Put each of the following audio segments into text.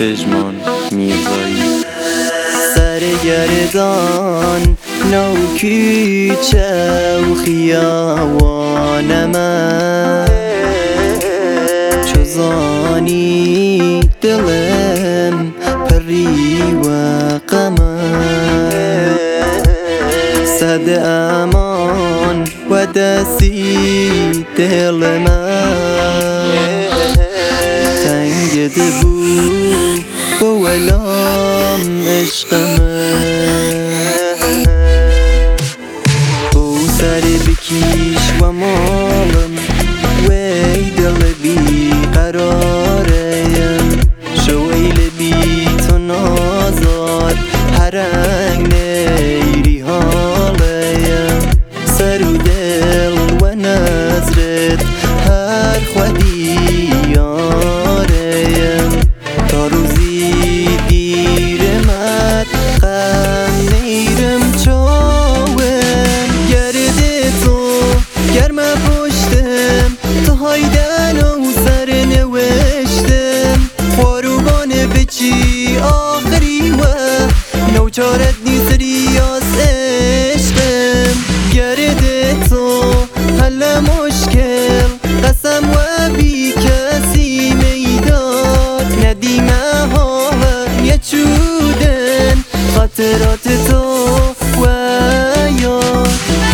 پژمان میرزایی. سر گردان نوکیچه و خیاوانم چزانی دلم پری و قمر صد امان و دستی دل من تنگ دبو و ولام عشق من او سر بکیش و مالم وی دل بی قراره شویل بی تو نازار هرنگ نیری حاله سر و دل و نظرت هر خودی یاره تا روزی دیرمت غم نیرم چاوم گرد تو گرم پشتم تا هایدن و سر نوشتم خواروبان بچی آخری و نوچارت نیسری از عشقم گرد تو حل مشکل قسم و بی کسی میداد ندیمه ها یه چودن خاطرات تو و یاد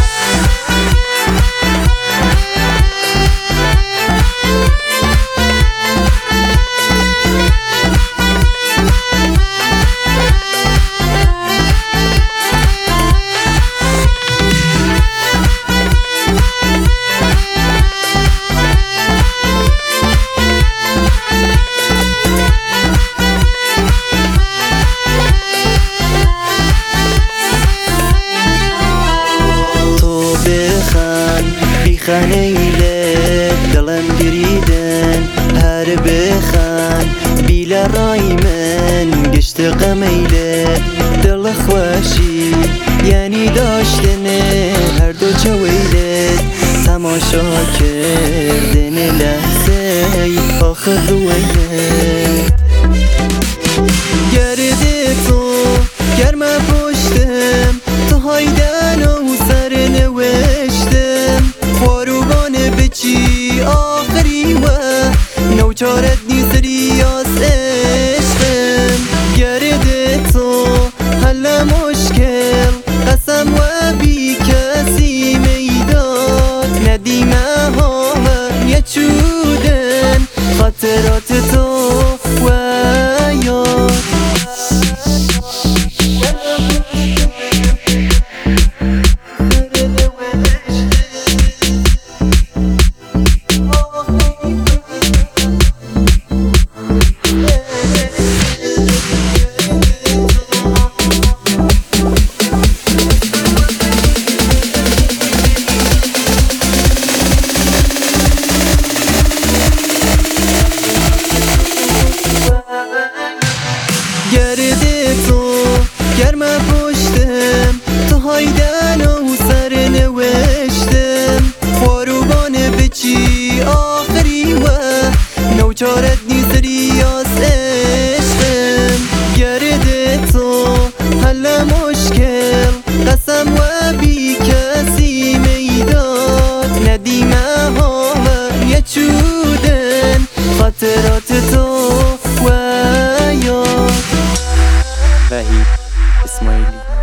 خنیله دلم گریدن هر بخن بیل رای من گشت غمیله دل خوشی یعنی داشتنه هر دو چویلت تماشا کردن لحظه آخر رویت گرد تو گرم پشتم تو هایدن و سر نوشتم خواروبان بچی آخری و نوچارت نیسری از عشقم گرد تو حل مشکل قسم و بی کسی میداد ندیمه ها یه چودن خاطرات تو و یاد گرد تو گرم پشتم تو هایدن و سر نوشتم خواروبان بچی آخری و نوچارت نیسری از عشقم گرد تو حل مشکل قسم و بی کسی میداد ندیمه ها یه چودن خاطرات تو و یاد وحید اسماعیلی.